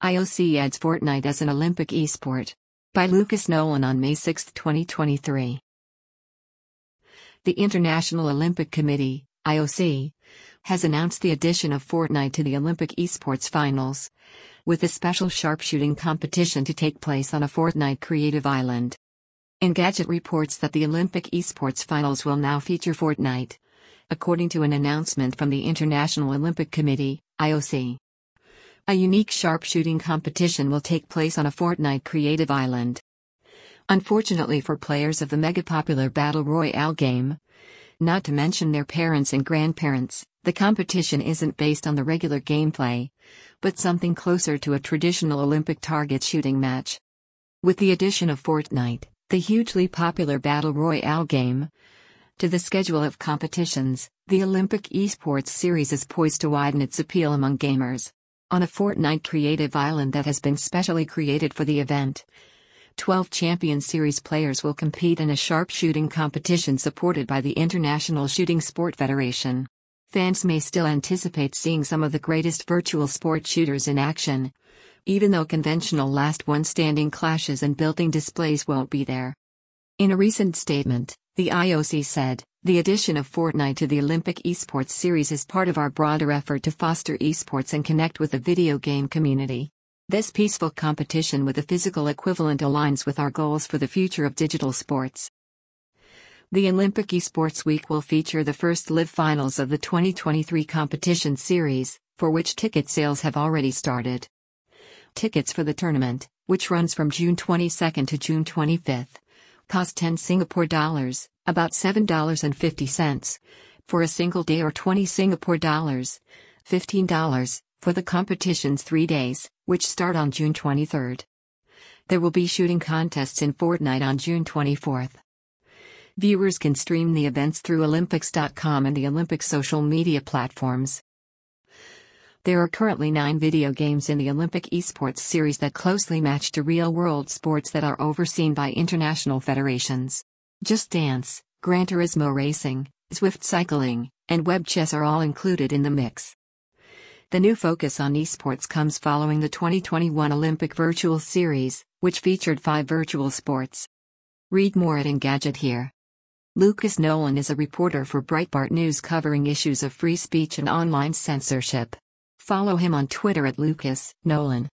IOC adds Fortnite as an Olympic esport. By Lucas Nolan on May 6, 2023. The International Olympic Committee, IOC, has announced the addition of Fortnite to the Olympic esports finals, with a special sharpshooting competition to take place on a Fortnite creative island. Engadget reports that the Olympic esports finals will now feature Fortnite, according to an announcement from the International Olympic Committee, IOC. A unique sharpshooting competition will take place on a Fortnite creative island. Unfortunately for players of the mega-popular Battle Royale game, not to mention their parents and grandparents, the competition isn't based on the regular gameplay, but something closer to a traditional Olympic target shooting match. With the addition of Fortnite, the hugely popular Battle Royale game, to the schedule of competitions, the Olympic Esports Series is poised to widen its appeal among gamers. On a Fortnite creative island that has been specially created for the event, 12 Champion Series players will compete in a sharpshooting competition supported by the International Shooting Sport Federation. Fans may still anticipate seeing some of the greatest virtual sport shooters in action, even though conventional last one standing clashes and building displays won't be there. In a recent statement, the IOC said, "The addition of Fortnite to the Olympic Esports Series is part of our broader effort to foster esports and connect with the video game community. This peaceful competition with a physical equivalent aligns with our goals for the future of digital sports." The Olympic Esports Week will feature the first live finals of the 2023 competition series, for which ticket sales have already started. Tickets for the tournament, which runs from June 22 to June 25, cost 10 Singapore dollars, about $7.50, for a single day or 20 Singapore dollars, $15, for the competition's 3 days, which start on June 23. There will be shooting contests in Fortnite on June 24. Viewers can stream the events through Olympics.com and the Olympics social media platforms. There are currently 9 video games in the Olympic Esports Series that closely match to real-world sports that are overseen by international federations. Just Dance, Gran Turismo Racing, Zwift Cycling, and Web Chess are all included in the mix. The new focus on esports comes following the 2021 Olympic Virtual Series, which featured 5 virtual sports. Read more at Engadget here. Lucas Nolan is a reporter for Breitbart News covering issues of free speech and online censorship. Follow him on Twitter at Lucas Nolan.